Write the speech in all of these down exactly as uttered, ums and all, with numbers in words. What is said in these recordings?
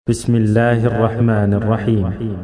بسم الله الرحمن الرحيم.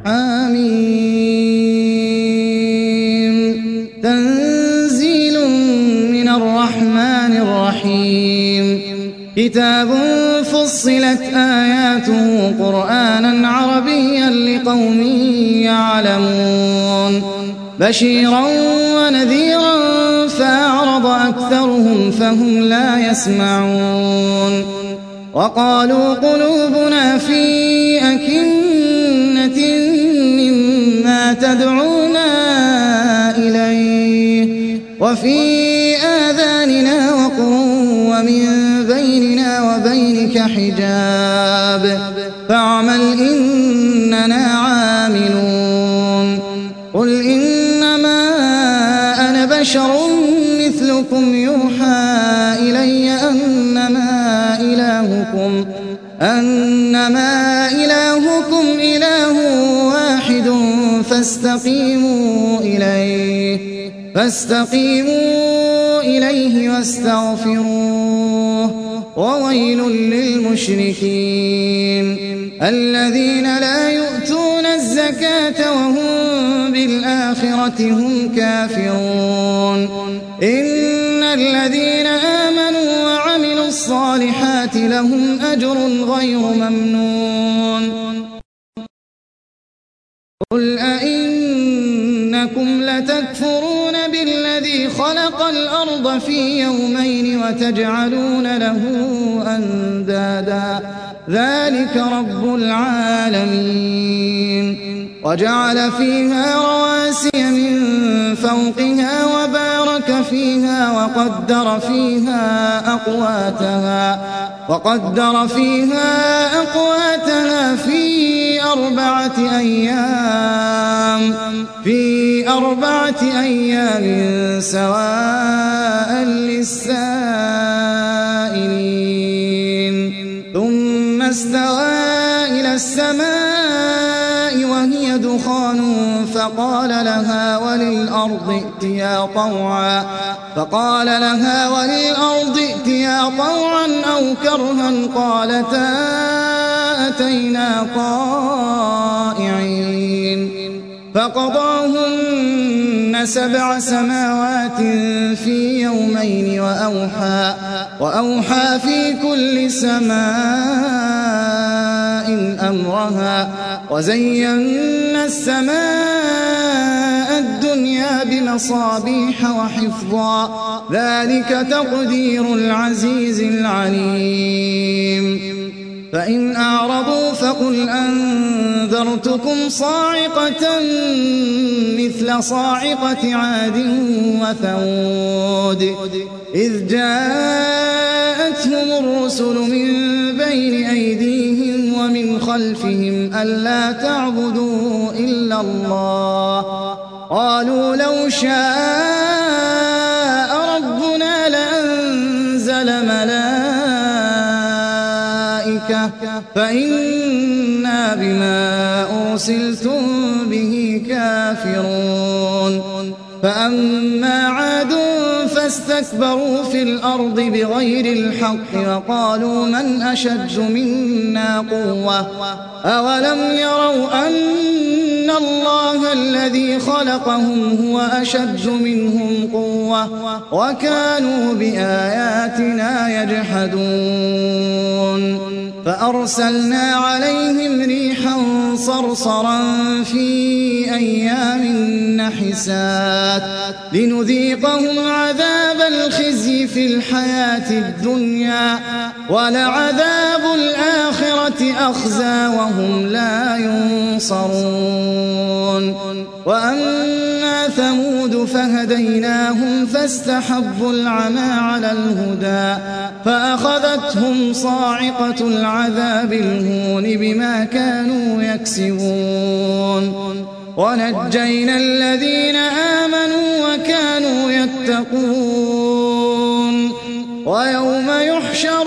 آمين. تنزيل من الرحمن الرحيم. كتاب فصلت آياته قرآنا عربيا لقوم يعلمون بشيرا ونذيرا فأعرض أكثرهم فهم لا يسمعون. وقالوا قلوبنا في أكنة مما تدعونا إليه وفي آذاننا وقر ومن بيننا وبينك حجاب فاعمل إننا عاملون. قل إنما أنا بشر مثلكم يوحى إلي أنما إلهكم أنما إلهكم إله واحد فاستقيموا إليه فاستقيموا إليه واستغفروه وويل للمشركين الذين لا يؤتون الزكاة وهم بالآخرة هم كافرون. إن الذين آمنوا وعملوا الصالحات لهم أجر غير ممنون. قل أئنكم لتكفرون بالذي خلق الأرض في يومين وتجعلون له أندادا ذلك رب العالمين. وجعل فيها رواسي من فوقها وبارك فيها وقدر فيها أقواتها وقدر فيها أقواتها في أربعة أيام في أربعة أيام سواء للسائلين. ثم استوى إلى السماء وهي دخان فقال لها وللأرض ائتيا طوعا فقال لها وللأرض ائتيا طوعا أو كرها قالتا أتينا طائعين. فقضاهن سبع سماوات في يومين وأوحى وأوحى في كل سماء أمرها وزينا السماء الدنيا بمصابيح وحفظا ذلك تقدير العزيز العليم. فإن أعرضوا فقل أنذرتكم صاعقة مثل صاعقة عاد وثمود إذ جاءتهم الرسل من بين أيديهم ومن خلفهم ألا تعبدوا إلا الله قالوا لو شاء ربنا لأنزل ملائكة فإنا بما أرسلتم به كافرون. فأما عاد فاستكبروا في الأرض بغير الحق وقالوا من أشد منا قوة أولم يروا أن الله الذي خلقهم هو أشد منهم قوة وكانوا بآياتنا يجحدون. فأرسلنا عليهم ريحا صرصرا في أيام نحسات لنذيقهم عذاب الخزي في الحياة الدنيا ولعذاب الآخرة أخزى وهم لا ينصرون. وأما ثمود فهديناهم فاستحبوا العمى على الهدى فأخذتهم صاعقة العذاب الهون بما كانوا يكسبون. ونجينا الذين آمنوا وكانوا يتقون. ويوم يحشر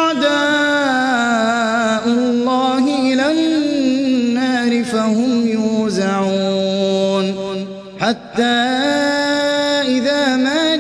أعداء الله إلى النار فهم يوزعون حتى إذا ما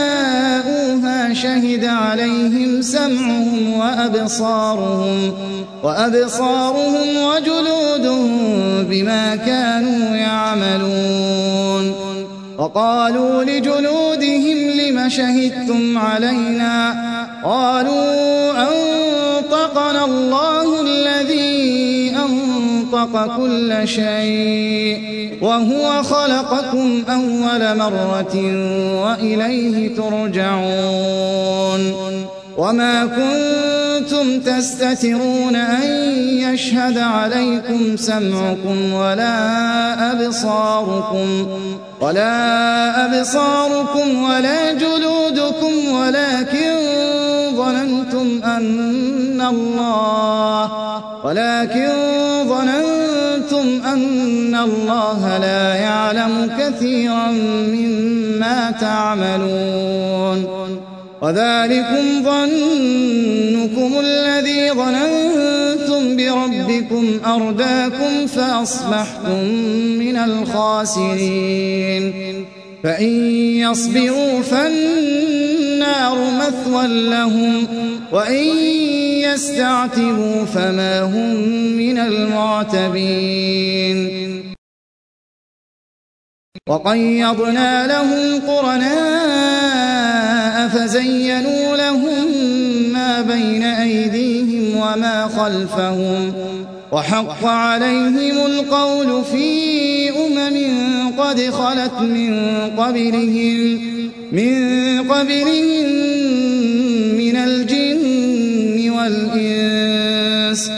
جاءوها شهد عليهم سمعهم وأبصارهم وأبصارهم وجلودهم بما كانوا يعملون. وقالوا لجلودهم لم شهدتم علينا؟ قالوا أنطقنا الله الذي أنطق كل شيء وهو خلقكم أول مرة وإليه ترجعون. وما كنتم تستترون أن يشهد عليكم سمعكم ولا أبصاركم ولا أبصاركم ولا جلودكم ولكن ظننتم أن الله ولكن ظننتم أن الله لا يعلم كثيرا مما تعملون. وذلكم ظنكم الذي ظننتم بربكم أرداكم فأصبحتم من الخاسرين. فإن يصبروا فالنار مثوى لهم وإن يستعتبوا فما هم من المعتبين. وقيضنا لهم قرناء فزينوا لهم ما بين أيديهم وما خلفهم وحق عليهم القول في أمم قد خلت من قبلهم من قبلهم من الجن والإنس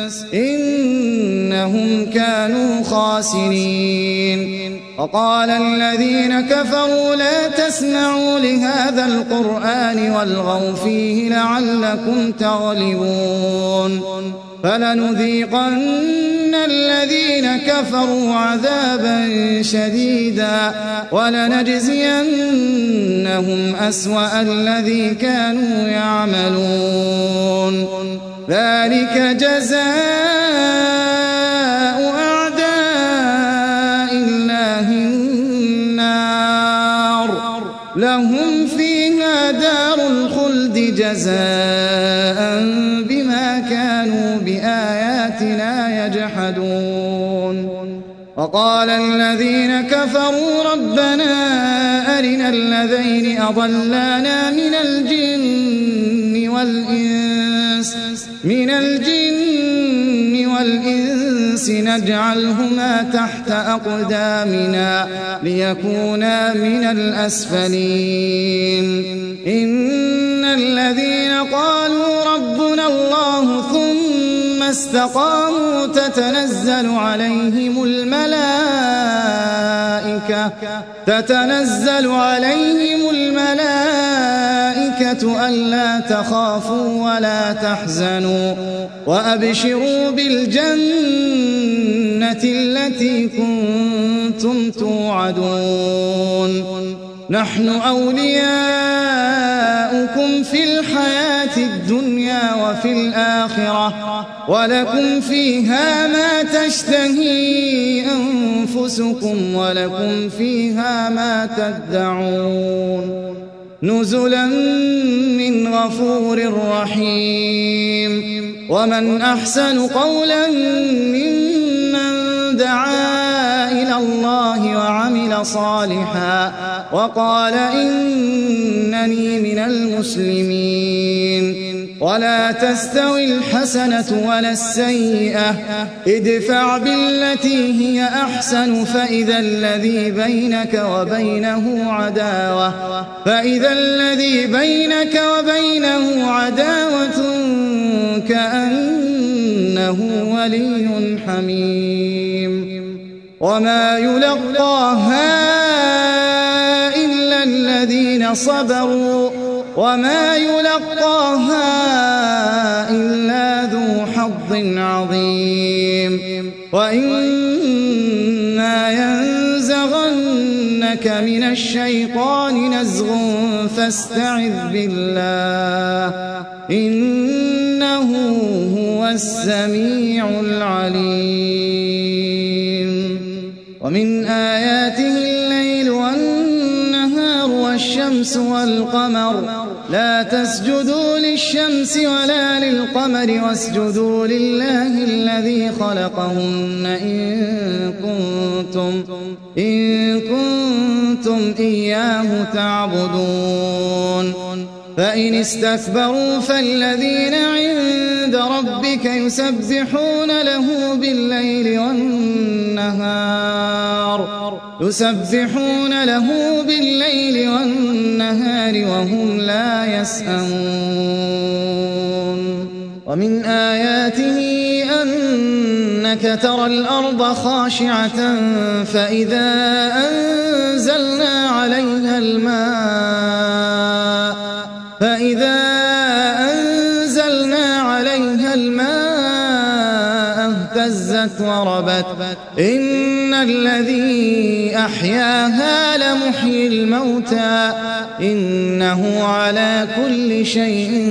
إنهم كانوا خاسرين. وقال الذين كفروا لا تسمعوا لهذا القرآن والغوا فيه لعلكم تغلبون. فلنذيقن الذين كفروا عذابا شديدا ولنجزينهم أسوأ الذي كانوا يعملون. ذلك جزاء أعداء الله النار لهم فيها دار الخلد جزاء بما كانوا بآياتنا يجحدون. وقال الذين كفروا ربنا أرنا الذين أضلانا من الجن والإنس من الجن والإنس نجعلهما تحت أقدامنا ليكونا من الأسفلين. إن الذين قالوا ربنا الله ثم استقاموا تتنزل عليهم الملائكة تتنزل عليهم الملائكة ألا تخافوا ولا تحزنوا وأبشروا بالجنة التي كنتم توعدون. نحن أولياؤكم في الحياة الدنيا وفي الآخرة ولكم فيها ما تشتهي أنفسكم ولكم فيها ما تدعون. نزلا من غفور رحيم. ومن أحسن قولا ممن دعا إلى الله وعمل صالحا وقال إنني من المسلمين. ولا تستوي الحسنة ولا السيئة ادفع بالتي هي أحسن فإذا الذي بينك وبينه عداوة فإذا الذي بينك وبينه عداوة كأنه ولي حميم. وما يلقاها إلا الذين صبروا وما يلقاها إلا ذو حظ عظيم. وإما ينزغنك من الشيطان نزغ فاستعذ بالله إنه هو السميع العليم. ومن آياته الليل والنهار والشمس والقمر لا تسجدوا للشمس ولا للقمر واسجدوا لله الذي خلقهن إن كنتم, إن كنتم إياه تعبدون فإن استكبروا فالذين عند ربك يسبحون له بالليل والنهار يسبحون له بالليل والنهار وهم لا يسأمون ومن آياته أنك ترى الأرض خاشعة فإذا أنزلنا عليها الماء فإذا أنزلنا عليها الماء اهتزت وربت إن الذي أحياها لمحيي الموتى إنه على كل شيء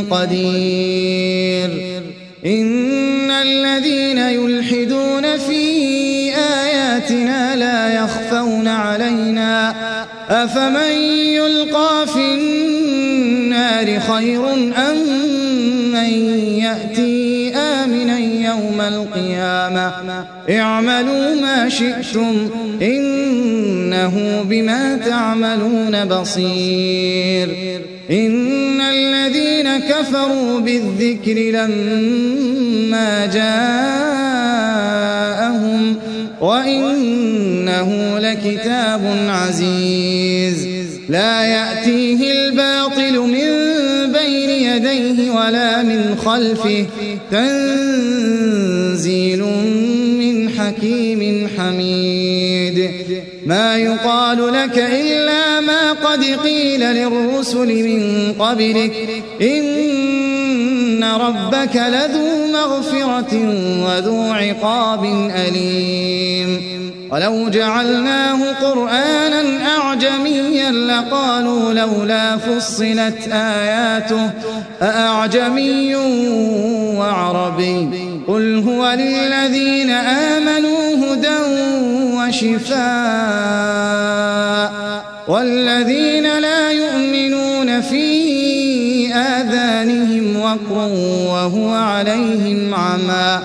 قدير إن الذين يلحدون في آياتنا لا يخفون علينا أفمن يلقى في النار خير أم من يأتي آمنا يوم القيامة اعملوا ما شئتم إنه بما تعملون بصير إن الذين كفروا بالذكر لما جاءهم وإنه لكتاب عزيز لا يأتيه الباطل من بين يديه ولا من خلفه تنزيل من حكيم حميد ما يقال لك إلا ما قد قيل للرسل من قبلك إن ربك لذو مغفرة وذو عقاب أليم ولو جعلناه قرآنا أعجميا لقالوا لولا فصلت آياته أأعجمي وعربي قل هو للذين آمنوا هدى وشفاء والذين لا يؤمنون في آذانهم وقر وهو عليهم عمى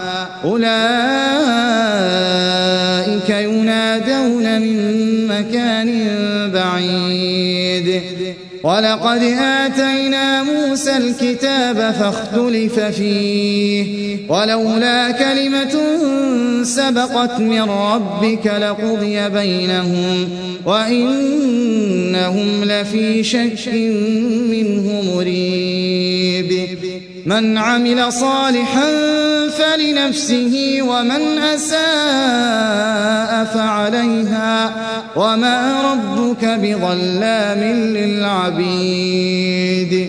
أولئك ينادون من مكان بعيد ولقد آتينا موسى الكتاب فاختلف فيه ولولا كلمة سبقت من ربك لقضي بينهم وإنهم لفي شك منه مريب من عمل صالحا فلنفسه ومن أساء فعليها وما ربك بظلام للعبيد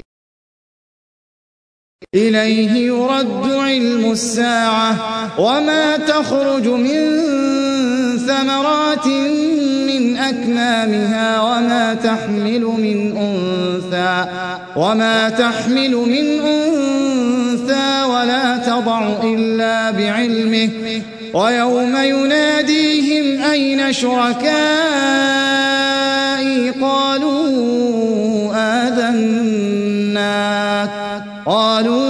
إليه يرد علم الساعة وما تخرج من ثمرات من أكمامها وما تحمل من أنثى وما تحمل من أنثى ولا تضع إلا بعلمه ويوم يناديهم أين شركائي قالوا آذناك قالوا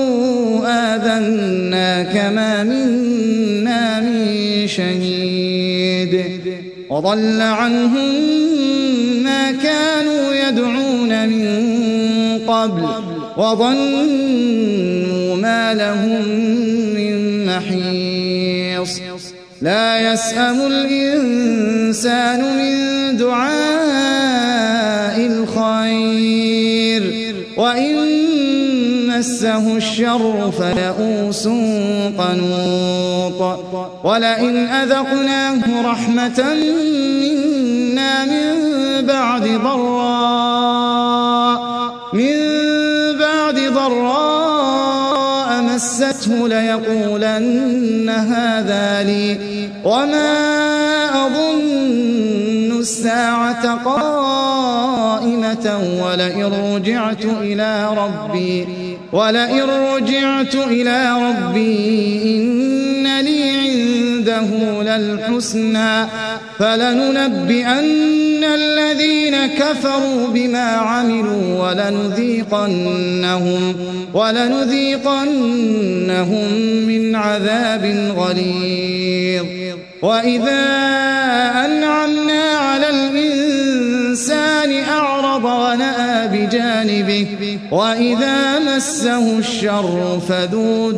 آذناك ما منا من شهيد وضل عنهم ما كانوا يدعون من قبل وظنوا ما لهم من محيص لا يسأم الإنسان من دعاء الخير وإن مسه الشر فيئوس قنوط ولئن أذقناه رحمة منا من بعد ضراء من بعد ضراء مسته ليقولن هذا لي وما أظن الساعة قائمة ولئن رجعت إلى ربي ولئن رجعت إلى ربي إن لي عنده للحسنى فلننبئن الذين كفروا بما عملوا ولنذيقنهم, ولنذيقنهم من عذاب غليظ. وإذا أنعمنا على الإنسان أعرض ونأى بجانبه وإذا مسه الشر فذو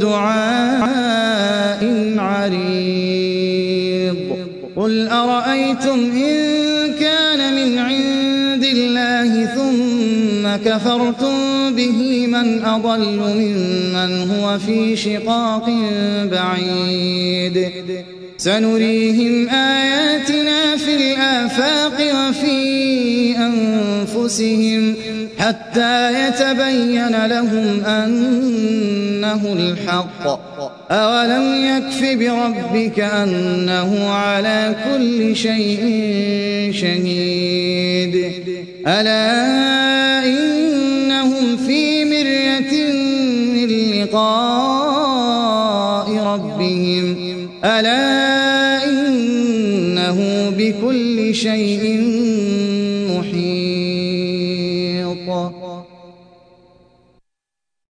دعاء عريض. قل أرأيتم إن كان من عند الله ثم كفرتم به من أضل ممن هو في شقاق بعيد. سنريهم آياتنا في الآفاق وفي أنفسهم حتى يتبين لهم أنه الحق. أولم يكف بربك أنه على كل شيء شهيد. ألا إنهم في مرية من لقاء ربهم ألا إنه بكل شيء محيط.